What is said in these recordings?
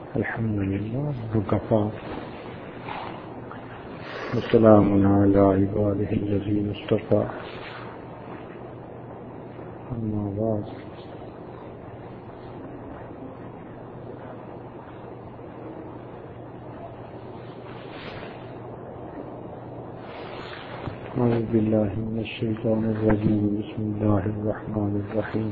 الحمد لله وكفى وسلام على عباده الذين اصطفى أما بعد أعوذ بالله من الشيطان الرجيم بسم الله الرحمن الرحيم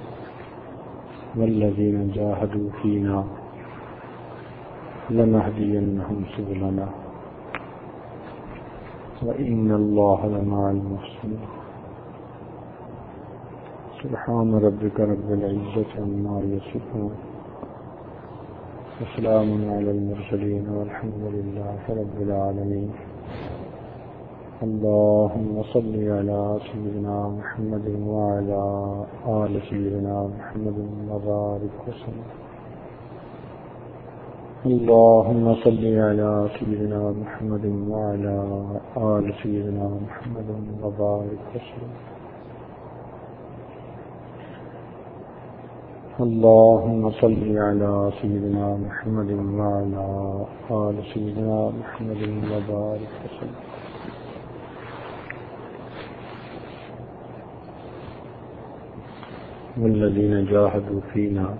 والذين جاهدوا فينا لنهدينهم سبلنا وإن الله لمع المحسنين سبحان ربك رب العزة عما يصفون وسلام على المرسلين والحمد لله رب العالمين اللهم صل على سيدنا محمد وعلى آل سيدنا محمد وبارك وسلم اللهم صل على سيدنا محمد وعلى آل سيدنا محمد وبارك وسلم اللهم صل على سيدنا محمد وعلى آل سيدنا محمد وبارك وسلم والذين جاهدوا فينا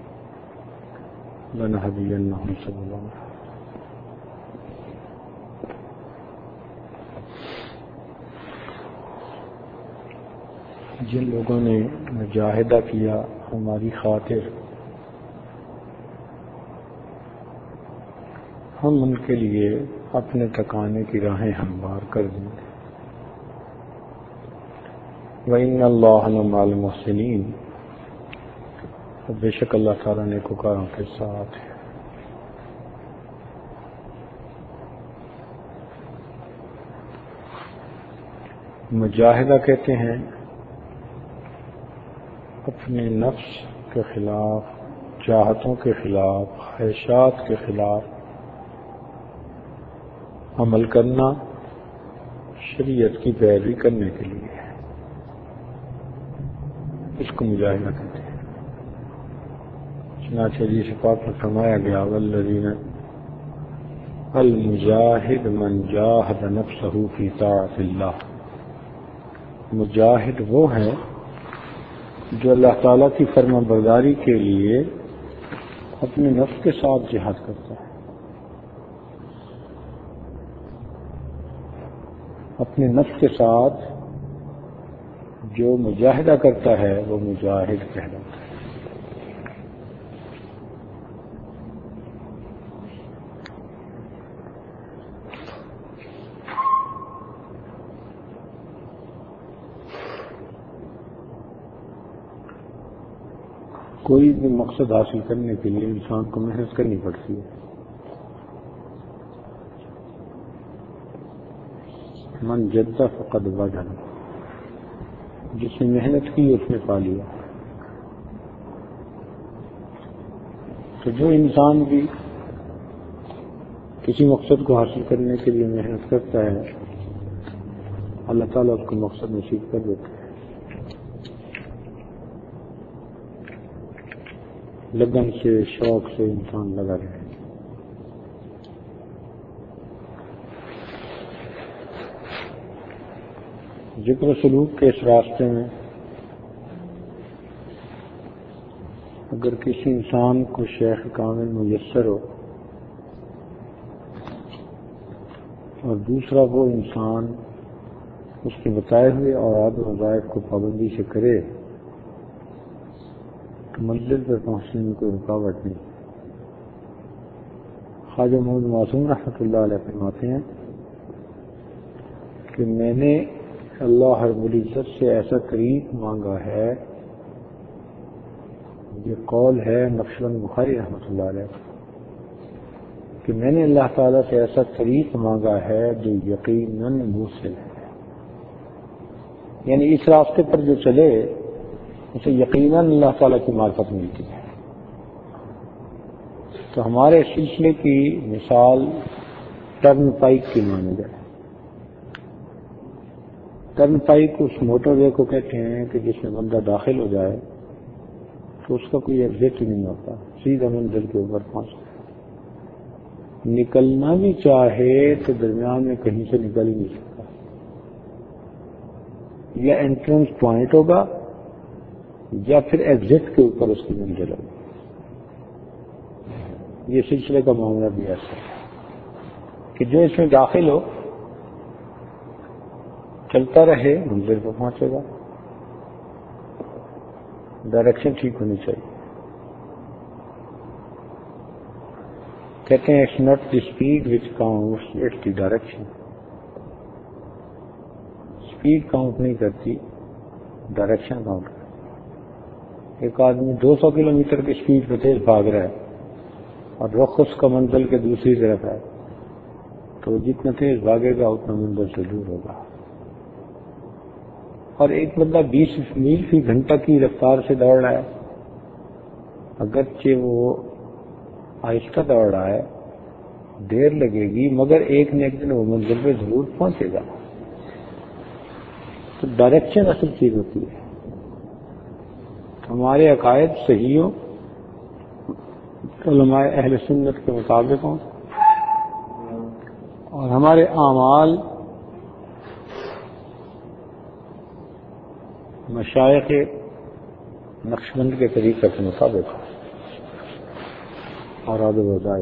لنهدينهم سبلنا جن لوگوں نے مجاہدہ کیا ہماری خاطر ہم ان کے لیے اپنے تکانے کی راہیں ہموار کر دیں گے وَإِنَّ اللَّهَ لَمَعَ الْمُحْسِنِينَ بے شک اللہ تعالیٰ نیکوکاروں کے ساتھ ہے مجاہدہ کہتے ہیں اپنے نفس کے خلاف، چاہتوں کے خلاف، خواہشات کے خلاف عمل کرنا، شریعت کی پیروی کرنے کے لیے اس کو مجاہدہ کہتے ہیں۔ چنانچہ حدیث پاک میں فرمایا گیا والذین المجاہد من جاہد نفسہ فی طاعت اللہ، مجاہد وہ ہے جو اللہ تعالیٰ کی فرما برداری کے لیے اپنے نفس کے ساتھ جہاد کرتا ہے، اپنے نفس کے ساتھ جو مجاہدہ کرتا ہے وہ مجاہد کہلاتا ہے۔ کوئی بھی مقصد حاصل کرنے کے لیے انسان کو محنت کرنی پڑتی ہے۔ من جد فقد وجد، جس نے محنت کی اس نے پا لیا۔ تو جو انسان بھی کسی مقصد کو حاصل کرنے کے لیے محنت کرتا ہے اللہ تعالیٰ اس کو مقصد نصیب کر دیتا ہے۔ لگن سے، شوق سے انسان لگا رہے۔ ذکر و سلوک کے اس راستے میں اگر کسی انسان کو شیخ کامل میسر ہو اور دوسرا وہ انسان اس کے بتائے ہوئے اوقات و وظائف کو پابندی سے کرے تو منزل پر پہنچنے میں کوئی رکاوٹ نہیں۔ خواجہ محمد معصوم رحمۃ اللہ علیہ فرماتے ہیں کہ میں نے اللہ رب العزت سے ایسا طریق مانگا ہے، یہ قول ہے نقشبند بخاری رحمۃ اللہ علیہ کہ میں نے اللہ تعالیٰ سے ایسا طریق مانگا ہے جو یقیناً موصل ہے، یعنی اس راستے پر جو چلے اسے یقیناً اللہ تعالیٰ کی معرفت ملتی ہے۔ تو ہمارے سلسلے کی مثال ٹرن پائپ کی مانند ہے۔ ٹرن پائپ اس موٹر وے کو کہتے ہیں کہ جس میں بندہ داخل ہو جائے تو اس کا کوئی ایگزٹ ہی نہیں ہوتا، سیدھا منزل کے اوپر پہنچتا ہے۔ نکلنا بھی چاہے تو درمیان میں کہیں سے نکل ہی نہیں سکتا، یا انٹرنس پوائنٹ ہوگا یا پھر ایگزٹ کے اوپر اس کی منزل ہوگی۔ یہ سلسلے کا معاملہ بھی ایسا ہے کہ جو اس میں داخل ہو چلتا رہے منزل پہ پہنچے گا، ڈائریکشن ٹھیک ہونی چاہیے۔ کہتے ہیں it's not the speed which counts it's the direction. Speed count نہیں کرتی، ڈائریکشن کاؤنٹ کرتی۔ ایک آدمی 200 کلومیٹر کی اسپیڈ پہ تیز بھاگ رہا ہے اور رخ اس کا منزل کے دوسری طرف ہے، تو جتنا تیز بھاگے گا اتنا منزل سے دور ہوگا۔ اور ایک بندہ 20 میل فی گھنٹہ کی رفتار سے دوڑ رہا ہے، اگرچہ وہ آہستہ دوڑ رہا ہے، دیر لگے گی، مگر ایک نہ ایک دن وہ منزل پہ ضرور پہنچے گا۔ تو ڈائریکشن اصل چیز ہوتی ہے۔ ہمارے عقائد صحیح ہوں، علماء اہل سنت کے مطابق ہوں، اور ہمارے اعمال مشائخ نقشبند کے طریقے کے مطابق ہوں، اور آدھے وظائف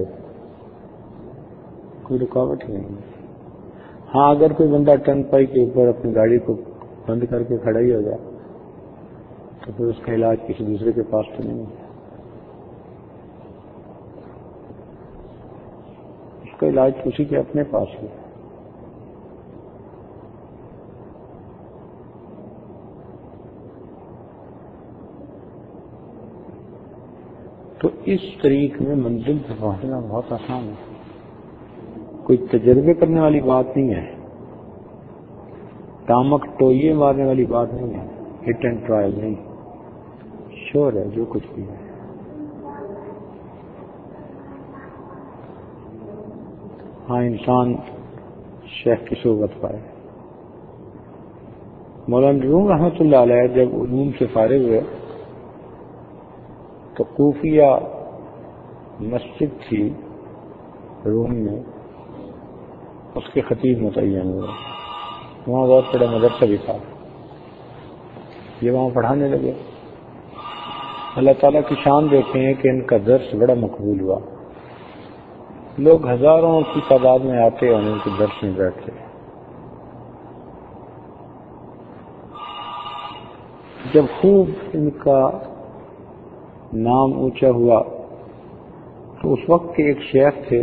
کوئی رکاوٹ ہی نہیں ہے۔ ہاں اگر کوئی بندہ ٹرن پائی کے اوپر اپنی گاڑی کو بند کر کے کھڑا ہی ہو جائے تو پھر اس کا علاج کسی دوسرے کے پاس تو نہیں ہے، اس کا علاج کسی کے اپنے پاس ہی ہے۔ تو اس طریق میں منزل پر پہنچنا بہت آسان ہے، کوئی تجربے کرنے والی بات نہیں ہے، ٹامک ٹوئیے مارنے والی بات نہیں ہے، ہٹ اینڈ ٹرائل نہیں، شور ہے جو کچھ بھی ہے۔ ہاں انسان شیخ کی صحبت پائے۔ مولانا روم رحمۃ اللہ علیہ جب علوم سے فارغ ہوئے تو کوفیہ مسجد تھی روم میں، اس کے خطیب متعین ہوئے، وہاں بہت بڑا مدرسہ بھی تھا، یہ وہاں پڑھانے لگے۔ اللہ تعالیٰ کی شان دیکھتے ہیں کہ ان کا درس بڑا مقبول ہوا، لوگ ہزاروں کی تعداد میں آتے اور ان کے درس میں بیٹھتے۔ جب خوب ان کا نام اونچا ہوا تو اس وقت کے ایک شیخ تھے،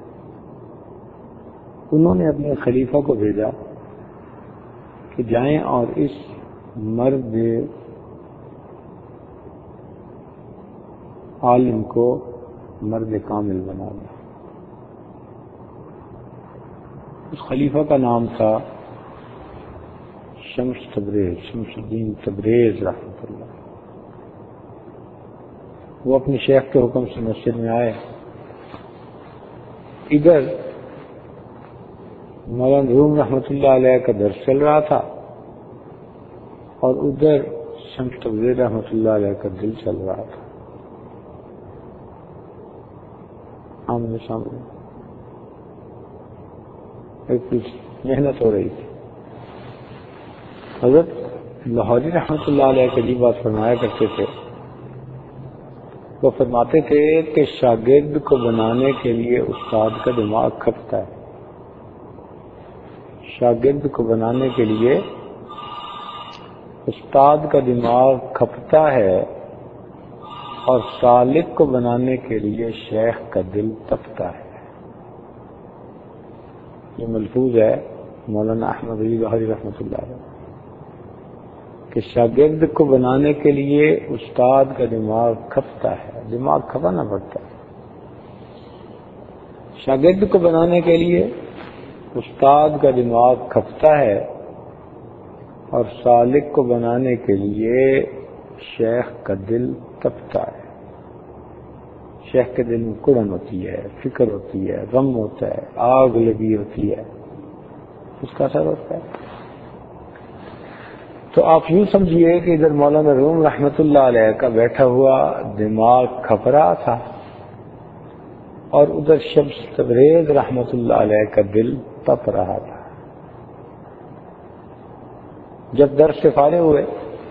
انہوں نے اپنے خلیفہ کو بھیجا کہ جائیں اور اس مرد عالم کو مرد کامل بنا دیں۔ اس خلیفہ کا نام تھا شمس الدین تبریز رحمۃ اللہ۔ وہ اپنے شیخ کے حکم سے مسجد میں آئے، ادھر مولانا روم رحمۃ اللہ علیہ کا درس چل رہا تھا اور ادھر شمس تبریز رحمۃ اللہ علیہ کا دل چل رہا تھا، آمنے سامنے ایک محنت ہو رہی تھی۔ حضرت لاہوری رحمۃ اللہ علیہ کے لیے بات فرمایا کرتے تھے، وہ فرماتے تھے کہ شاگرد کو بنانے کے لیے استاد کا دماغ کھپتا ہے، شاگرد کو بنانے کے لیے استاد کا دماغ کھپتا ہے، اور سالک کو بنانے کے لیے شیخ کا دل تپتا ہے۔ یہ ملفوظ ہے مولانا احمد علی لاہوری رحمۃ اللہ علیہ کہ شاگرد کو بنانے کے لیے استاد کا دماغ کھپتا ہے، دماغ کھپانا پڑتا ہے۔ شاگرد کو بنانے کے لیے استاد کا دماغ کھپتا ہے، اور سالک کو بنانے کے لیے شیخ کا دل تپتا ہے۔ شیخ کے دل میں کڑن ہوتی ہے، فکر ہوتی ہے، غم ہوتا ہے، آگ لگی ہوتی ہے، اس کا اثر ہوتا ہے۔ تو آپ یوں سمجھیے کہ ادھر مولانا روم رحمۃ اللہ علیہ کا بیٹھا ہوا دماغ کھپ رہا تھا، اور ادھر شمس تبریز رحمت اللہ علیہ کا دل تپ رہا تھا. جب درس سے فارغ ہوئے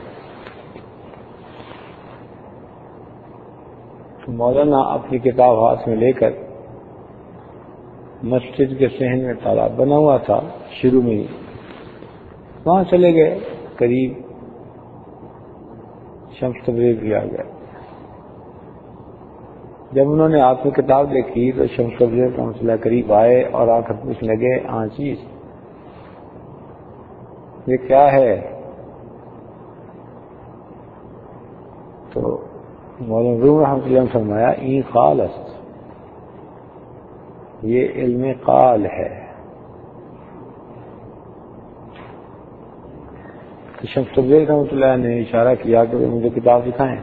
تو مولانا اپنی کتاب ہاتھ میں لے کر مسجد کے صحن میں تالاب بنا ہوا تھا شروع میں ہی وہاں چلے گئے. قریب شمس تبریز بھی آ گیا. جب انہوں نے ہاتھ میں کتاب دیکھی تو شمس تبریز کا مسئلہ قریب آئے اور آ کر پوچھنے لگے ہاں چیز یہ کیا ہے؟ تو مولانا روم رحمۃ اللہ نے فرمایا این قال است، یہ علم قال ہے. تو شمس تبریز رحمۃ اللہ نے اشارہ کیا کہ مجھے کتاب دکھائیں.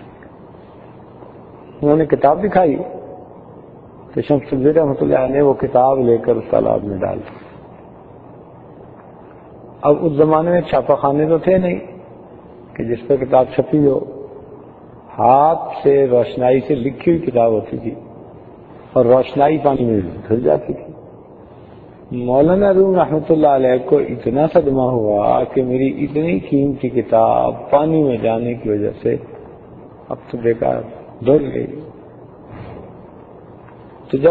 انہوں نے کتاب دکھائی تو شمس تبریز رحمۃ اللہ نے وہ کتاب لے کر اس تالاب میں ڈال دی. اب اس زمانے میں چھاپا خانے تو تھے نہیں کہ جس پر کتاب چھپی ہو، ہاتھ سے روشنائی سے لکھی ہوئی کتاب ہوتی تھی اور روشنائی پانی میں دھل جاتی تھی. مولانا روم رحمۃ اللہ علیہ کو اتنا صدمہ ہوا کہ میری اتنی قیمتی کتاب پانی میں جانے کی وجہ سے اب تو بیکار دھل گئی. تو جب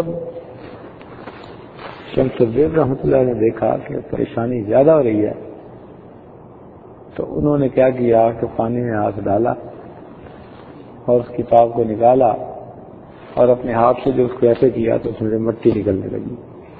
شمس تبریز رحمۃ اللہ نے دیکھا کہ پریشانی زیادہ ہو رہی ہے تو انہوں نے کیا کیا کہ پانی میں ہاتھ ڈالا اور اس کتاب کو نکالا اور اپنے ہاتھ سے جو اس کو ایسے کیا تو اس میں مٹی نکلنے لگی،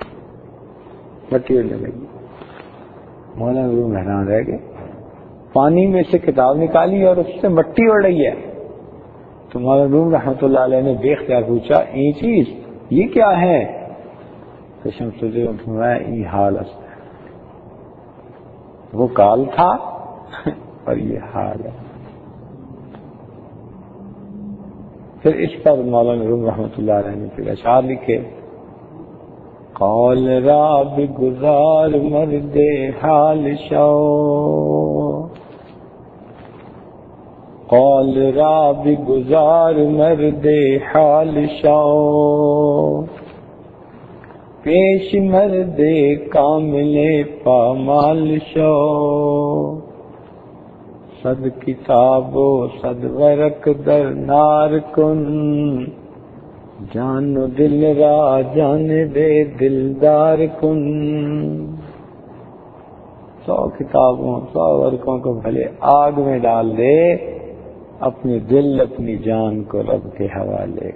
مٹی اڑنے لگی. مولانا روم حیران رہ گئے، پانی میں سے کتاب نکالی اور اس سے مٹی اڑ رہی ہے. تو مولانا روم رحمۃ اللہ علیہ نے بے اختیار پوچھا یہ چیز یہ کیا ہے؟ تو شمس تبریز نے فرمایا یہ حال است، وہ کال تھا اور یہ حال ہے. پھر اس پر مولانا روم رحمۃ اللہ علیہ نے پھر اشعار لکھے. قال را بگزار مرد حال شو، قال را بگزار مرد حال شو، پیش مرد کامل پامال شو، صد کتاب و صد ورق در نار کن، جان و دل را جانب دلدار کن. 100 کتابوں 100 ورقوں کو بھلے آگ میں ڈال دے، اپنے دل اپنی جان کو رب کے حوالے.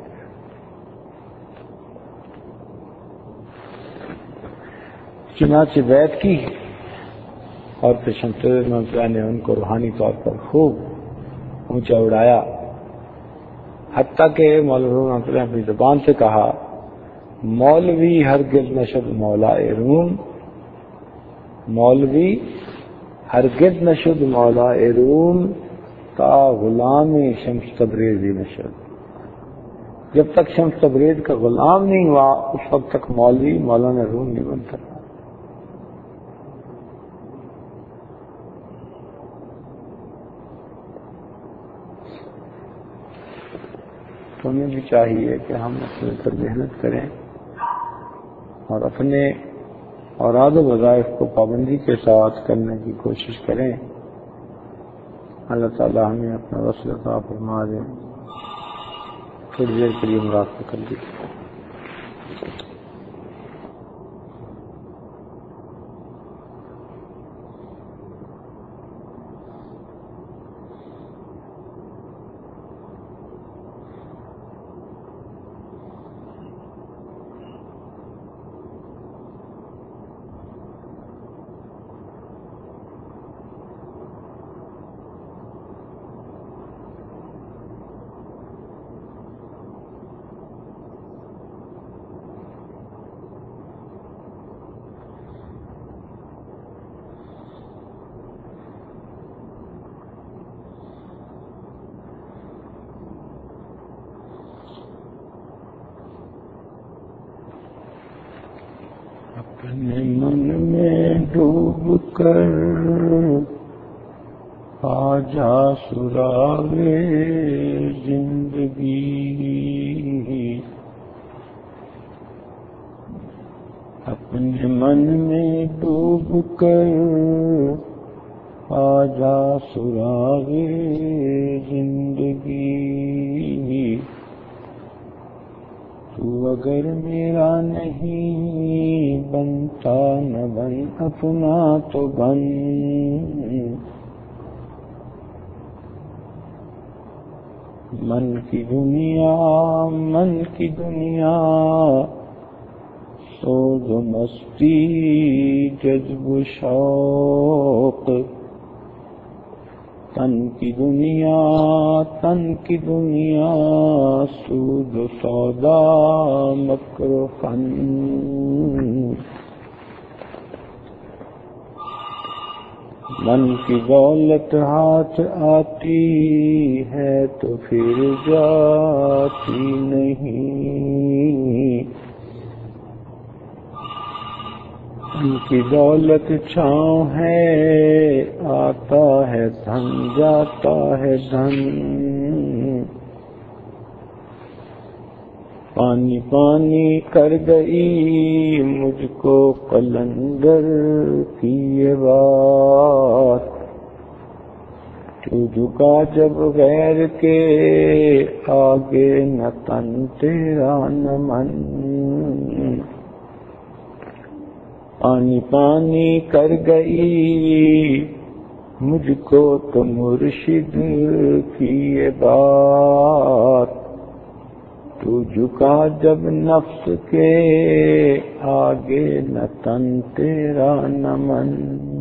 چنانچہ بیعت کی اور پھر شمس تبریز رحمۃ اللہ نے ان کو روحانی طور پر خوب اونچا اڑایا، حتیٰ کہ مولانا روم رحمۃ اللہ نے اپنی زبان سے کہا مولوی ہرگز نشد مولا روم، مولوی ہرگز نشد مولا روم تا غلام شمس تبریز نشد. جب تک شمس تبریز کا غلام نہیں ہوا اس وقت تک مولوی مولانا روم نہیں بنتا. تو ہمیں بھی چاہیے کہ ہم اپنے پر محنت کریں اور اپنے اوراد و وظائف کو پابندی کے ساتھ کرنے کی کوشش کریں. اللہ تعالیٰ ہمیں اپنا وصل عطا فرما دے. تھوڑی دیر کے لیے مراقبہ کر لیجیے. اپنے من میں ڈوب کر آ جا سراغ زندگی، طوفان میں ڈوب کر آجا سراغ زندگی، تو اگر میرا نہیں بنتا نہ بن اپنا تو بن، من کی دنیا من کی دنیا، سود و مستی جذب و شوق، تن کی دنیا تن کی دنیا، سود و سودا مکر و فن، من کی دولت ہاتھ آتی ہے تو پھر جاتی نہیں، من کی دولت چھاؤں ہے آتا ہے دھن جاتا ہے دھن، پانی پانی کر گئی مجھ کو قلندر کی یہ بات، تو جھکا جب غیر کے آگے نہ تن تیرا نہ من، پانی پانی کر گئی مجھ کو تو مرشد کی یہ بات، تو جھکا جب نفس کے آگے نہ تن تیرا نہ من۔